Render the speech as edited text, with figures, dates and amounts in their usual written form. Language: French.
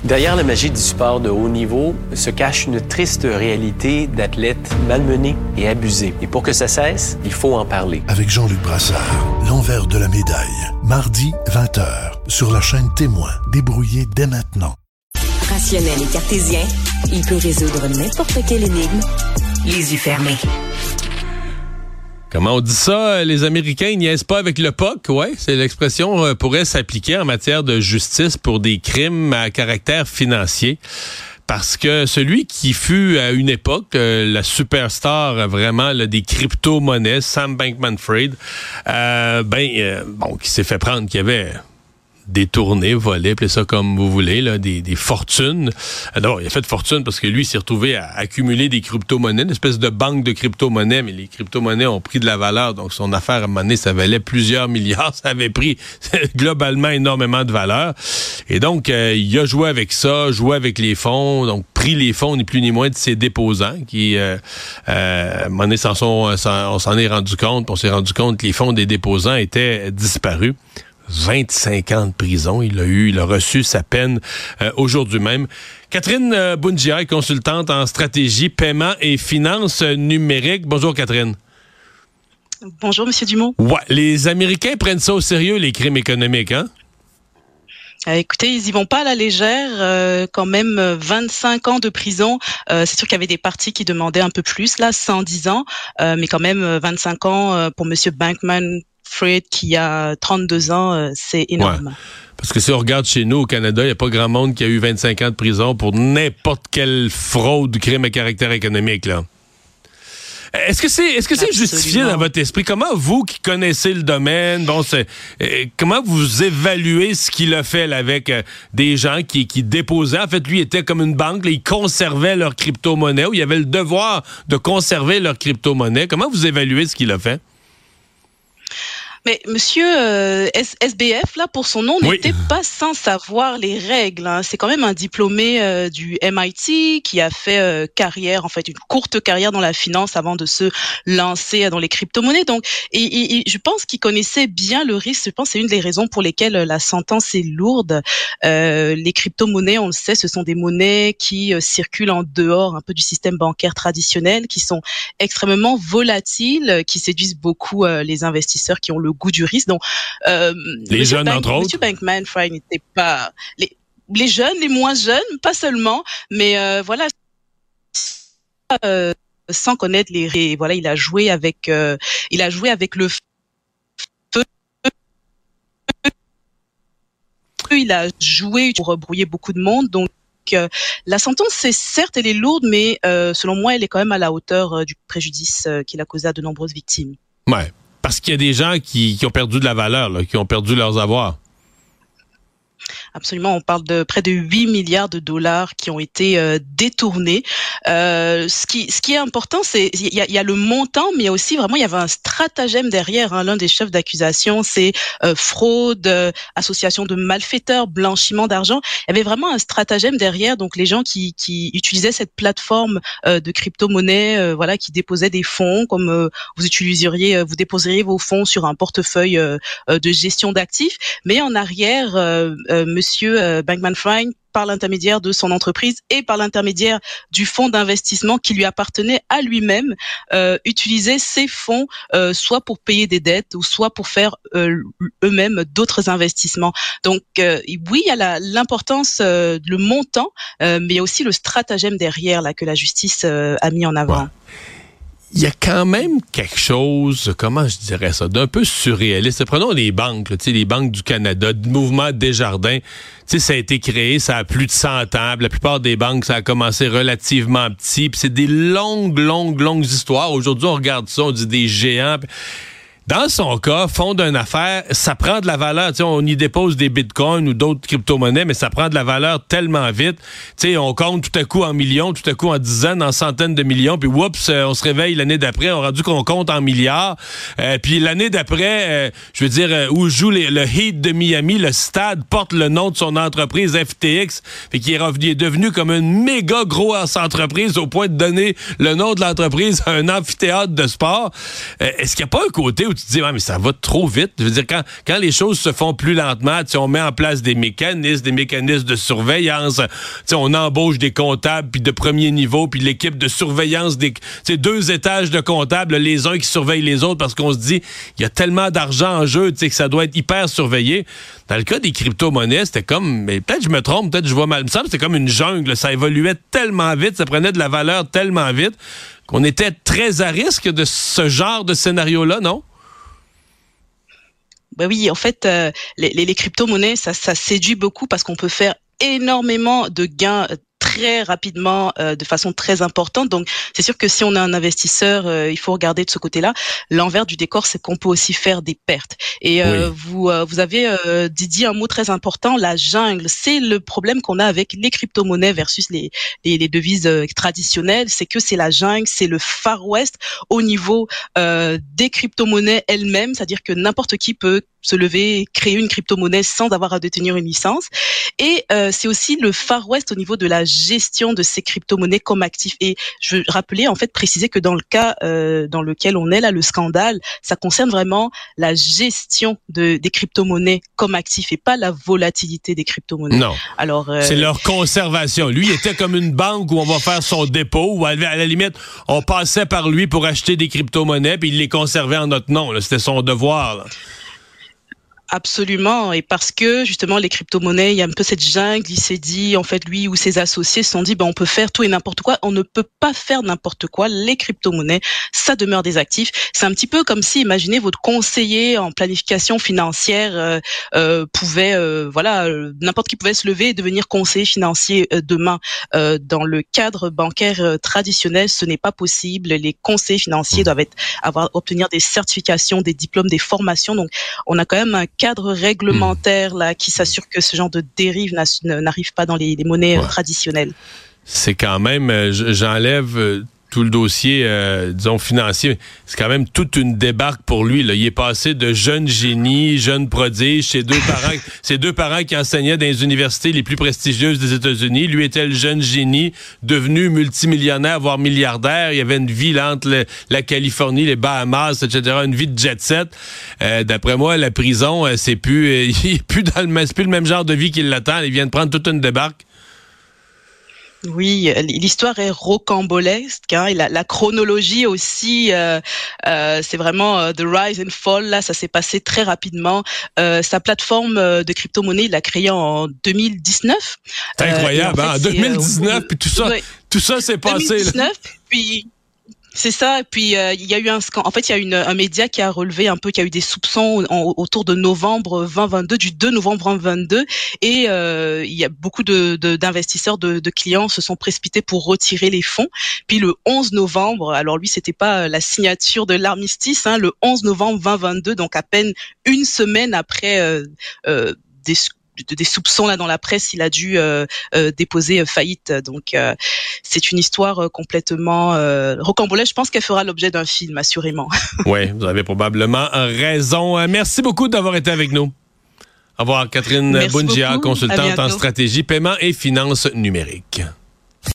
Derrière la magie du sport de haut niveau se cache une triste réalité d'athlètes malmenés et abusés. Et pour que ça cesse, il faut en parler. Avec Jean-Luc Brassard, l'envers de la médaille. Mardi, 20h, sur la chaîne Témoin. Débrouillé dès maintenant. Rationnel et cartésien, il peut résoudre n'importe quelle énigme, les yeux fermés. Comment on dit ça? Les Américains niaisent pas avec le POC, ouais. C'est l'expression pourrait s'appliquer en matière de justice pour des crimes à caractère financier. Parce que celui qui fut à une époque la superstar vraiment là, des crypto-monnaies, Sam Bankman-Fried, qui s'est fait prendre, qui avait détourné, volé, appelez ça comme vous voulez, là, des fortunes. D'abord, il a fait de fortune parce que lui, il s'est retrouvé à accumuler des crypto-monnaies, une espèce de banque de crypto-monnaies, mais les crypto-monnaies ont pris de la valeur, donc son affaire, à un moment donné, ça valait plusieurs milliards, ça avait pris globalement énormément de valeur. Et donc, il a joué avec ça, joué avec les fonds, donc pris les fonds, ni plus ni moins, de ses déposants, qui, à un moment donné, on s'en est rendu compte, on s'est rendu compte que les fonds des déposants étaient disparus. 25 ans de prison. Il a reçu sa peine aujourd'hui même. Catherine Boungia, consultante en stratégie, paiement et finances numériques. Bonjour, Catherine. Bonjour, Monsieur Dumont. Ouais, les Américains prennent ça au sérieux, les crimes économiques, hein? Écoutez, ils y vont pas à la légère, quand même 25 ans de prison. C'est sûr qu'il y avait des partis qui demandaient un peu plus, là, 110 ans, mais quand même 25 ans pour Monsieur Bankman-Fried qui a 32 ans, c'est énorme. Ouais. Parce que si on regarde chez nous au Canada, il n'y a pas grand monde qui a eu 25 ans de prison pour n'importe quelle fraude ou crime à caractère économique, là. Est-ce que c'est justifié dans votre esprit? Comment vous qui connaissez le domaine, comment vous évaluez ce qu'il a fait là, avec des gens qui déposaient? En fait, lui était comme une banque, là, ils conservaient leur crypto-monnaie, ou il y avait le devoir de conserver leur crypto-monnaie. Comment vous évaluez ce qu'il a fait? Mais monsieur SBF, là, pour son nom, n'était pas sans savoir les règles. Hein. C'est quand même un diplômé du MIT qui a fait carrière, en fait, une courte carrière dans la finance avant de se lancer dans les crypto-monnaies. Donc, et je pense qu'il connaissait bien le risque. Je pense que c'est une des raisons pour lesquelles la sentence est lourde. Les crypto-monnaies, on le sait, ce sont des monnaies qui circulent en dehors un peu du système bancaire traditionnel, qui sont extrêmement volatiles, qui séduisent beaucoup les investisseurs qui ont le goût du risque. Donc, les jeunes, entre autres. Monsieur Bankman-Fried n'était pas les jeunes, les moins jeunes, pas seulement, mais voilà, sans connaître les voilà, il a joué avec le feu. Il a joué pour brouiller beaucoup de monde. Donc la sentence, c'est certes, elle est lourde, mais selon moi, elle est quand même à la hauteur du préjudice qu'il a causé à de nombreuses victimes. Ouais. Parce qu'il y a des gens qui ont perdu de la valeur, là, qui ont perdu leurs avoirs. Absolument, on parle de près de 8 milliards de dollars qui ont été détournés. Ce qui est important, c'est il y a le montant, mais aussi vraiment il y avait un stratagème derrière. Hein. L'un des chefs d'accusation, c'est fraude, association de malfaiteurs, blanchiment d'argent. Il y avait vraiment un stratagème derrière. Donc les gens qui utilisaient cette plateforme de crypto-monnaie, voilà, qui déposaient des fonds, comme vous déposeriez vos fonds sur un portefeuille de gestion d'actifs, mais en arrière, Monsieur Bankman-Fried, par l'intermédiaire de son entreprise et par l'intermédiaire du fonds d'investissement qui lui appartenait à lui-même, utilisait ces fonds soit pour payer des dettes ou soit pour faire eux-mêmes d'autres investissements. Donc oui, il y a l'importance, le montant, mais il y a aussi le stratagème derrière là que la justice a mis en avant. Ouais. Il y a quand même quelque chose, comment je dirais ça, d'un peu surréaliste. Prenons les banques, là, les banques du Canada, le mouvement Desjardins. Ça a été créé, ça a plus de 100 ans. La plupart des banques, ça a commencé relativement petit. Puis c'est des longues histoires. Aujourd'hui, on regarde ça, on dit des géants. Dans son cas, fondre une affaire, ça prend de la valeur. T'sais, on y dépose des bitcoins ou d'autres crypto-monnaies, mais ça prend de la valeur tellement vite. T'sais, on compte tout à coup en millions, tout à coup en dizaines, en centaines de millions, puis oups, on se réveille l'année d'après, on a rendu qu'on compte en milliards. Puis l'année d'après, où joue le Heat de Miami, le stade porte le nom de son entreprise FTX, fait qu'il est devenu comme une méga grosse entreprise au point de donner le nom de l'entreprise à un amphithéâtre de sport. Est-ce qu'il n'y a pas un côté où tu te dis, mais ça va trop vite. Je veux dire, quand les choses se font plus lentement, on met en place des mécanismes de surveillance. On embauche des comptables, puis de premier niveau, puis l'équipe de surveillance, 2 étages de comptables, les uns qui surveillent les autres, parce qu'on se dit, il y a tellement d'argent en jeu, que ça doit être hyper surveillé. Dans le cas des crypto-monnaies, c'était comme, mais peut-être je me trompe, peut-être je vois mal, il me semble que c'était comme une jungle. Ça évoluait tellement vite, ça prenait de la valeur tellement vite, qu'on était très à risque de ce genre de scénario-là, non? Ben oui, en fait, les crypto-monnaies, ça séduit beaucoup parce qu'on peut faire énormément de gains très rapidement, de façon très importante. Donc, c'est sûr que si on est un investisseur, il faut regarder de ce côté-là. L'envers du décor, c'est qu'on peut aussi faire des pertes. Et vous avez dit un mot très important, la jungle. C'est le problème qu'on a avec les crypto-monnaies versus les devises traditionnelles. C'est que c'est la jungle, c'est le Far West au niveau des crypto-monnaies elles-mêmes. C'est-à-dire que n'importe qui peut se lever, créer une crypto-monnaie sans avoir à détenir une licence. Et c'est aussi le Far West au niveau de la gestion de ces crypto-monnaies comme actifs. Et je veux rappeler, en fait, préciser que dans le cas dans lequel on est là, le scandale, ça concerne vraiment la gestion des crypto-monnaies comme actifs et pas la volatilité des crypto-monnaies. Non. Alors, c'est leur conservation. Lui, il était comme une banque où on va faire son dépôt, où à la limite, on passait par lui pour acheter des crypto-monnaies, puis il les conservait en notre nom. Là. C'était son devoir. Là. Absolument, et parce que justement les crypto-monnaies, il y a un peu cette jungle, il s'est dit, en fait, lui ou ses associés se sont dit, on peut faire tout et n'importe quoi, on ne peut pas faire n'importe quoi, les crypto-monnaies, ça demeure des actifs. C'est un petit peu comme si, imaginez, votre conseiller en planification financière pouvait, n'importe qui pouvait se lever et devenir conseiller financier demain. Dans le cadre bancaire traditionnel, ce n'est pas possible, les conseillers financiers doivent obtenir des certifications, des diplômes, des formations, donc on a quand même un cadre réglementaire là qui s'assure que ce genre de dérive n'arrive pas dans les monnaies traditionnelles. C'est quand même, j'enlève tout le dossier, disons, financier. C'est quand même toute une débarque pour lui. Là. Il est passé de jeune génie, jeune prodige, ses deux parents qui enseignaient dans les universités les plus prestigieuses des États-Unis. Lui était le jeune génie, devenu multimillionnaire, voire milliardaire. Il avait une vie là, entre la Californie, les Bahamas, etc., une vie de jet-set. D'après moi, la prison, c'est plus le même genre de vie qui l'attend. Il vient de prendre toute une débarque. Oui, l'histoire est rocambolesque, et la chronologie aussi, c'est vraiment The Rise and Fall, là, ça s'est passé très rapidement. Sa plateforme de crypto-monnaie, il l'a créée en 2019. C'est incroyable, en 2019, puis tout ça s'est passé. 2019, là. Puis... C'est ça, et puis il y a eu en fait il y a un média qui a relevé un peu qu'il y a eu des soupçons autour de novembre 2022, du 2 novembre 2022, et il y a beaucoup d'investisseurs, de clients se sont précipités pour retirer les fonds. Puis le 11 novembre, alors lui c'était pas la signature de l'armistice, le 11 novembre 2022, donc à peine une semaine après des soupçons là dans la presse, il a dû déposer faillite. Donc c'est une histoire complètement rocambolesque. Je pense qu'elle fera l'objet d'un film, assurément. Oui, vous avez probablement raison. Merci beaucoup d'avoir été avec nous. Au revoir, Catherine Boungia, consultante en stratégie, paiement et finances numériques.